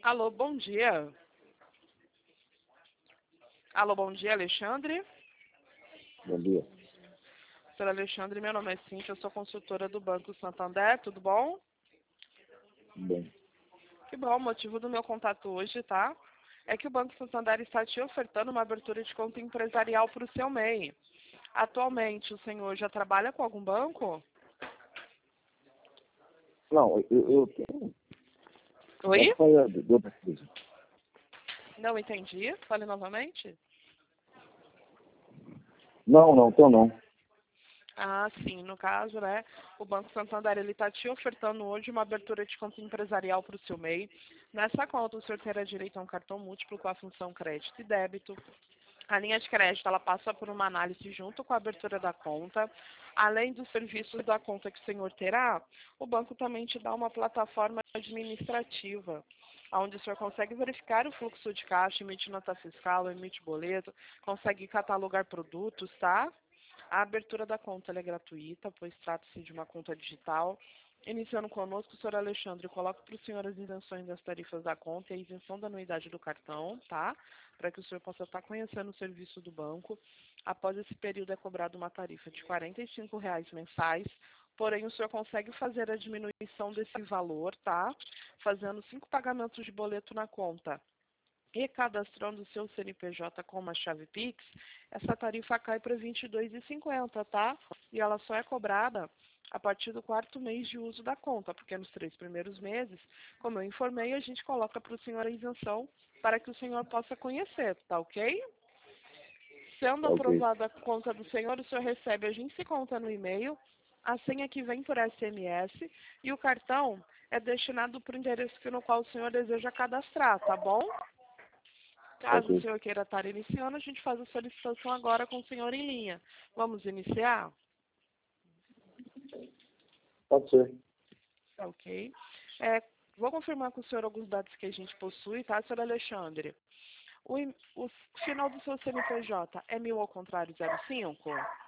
Alô, bom dia. Alô, bom dia, Alexandre. Bom dia. Senhor Alexandre, meu nome é Cíntia, eu sou consultora do Banco Santander, tudo bom? Bem, Que bom, o motivo do meu contato hoje, tá? É que o Banco Santander está te ofertando uma abertura de conta empresarial para o seu MEI. Atualmente, o senhor já trabalha com algum banco? não, eu tenho. Oi? Pode falar de outra coisa. Não entendi. Fale novamente. Não, então não. Ah, sim. No caso, né, o Banco Santander ele está te ofertando hoje uma abertura de conta empresarial para o seu MEI. Nessa conta, o senhor terá direito a um cartão múltiplo com a função crédito e débito. A linha de crédito ela passa por uma análise junto com a abertura da conta. Além dos serviços da conta que o senhor terá, o banco também te dá uma plataforma administrativa, onde o senhor consegue verificar o fluxo de caixa, emitir nota fiscal, emitir boleto, consegue catalogar produtos, tá? A abertura da conta ela é gratuita, pois trata-se de uma conta digital. Iniciando conosco, o senhor Alexandre, coloca para o senhor as isenções das tarifas da conta e a isenção da anuidade do cartão, tá? Para que o senhor possa estar conhecendo o serviço do banco. Após esse período é cobrada uma tarifa de R$ 45 mensais, porém o senhor consegue fazer a diminuição desse valor, tá? Fazendo 5 pagamentos de boleto na conta e cadastrando o seu CNPJ com uma chave Pix, essa tarifa cai para R$ 22,50, tá? E ela só é cobrada a partir do 4º mês de uso da conta, porque nos 3 primeiros meses, como eu informei, a gente coloca para o senhor a isenção para que o senhor possa conhecer, tá ok? Sendo Tá ok. aprovada a conta do senhor, o senhor recebe a gente conta no e-mail, a senha que vem por SMS e o cartão é destinado para o endereço no qual o senhor deseja cadastrar, tá bom? Tá Caso o ok. senhor queira estar iniciando, a gente faz a solicitação agora com o senhor em linha. Vamos iniciar? Pode ser. Tá ok. Vou confirmar com o senhor alguns dados que a gente possui, tá, senhor Alexandre? O final do seu CNPJ é 1000 ao contrário 05?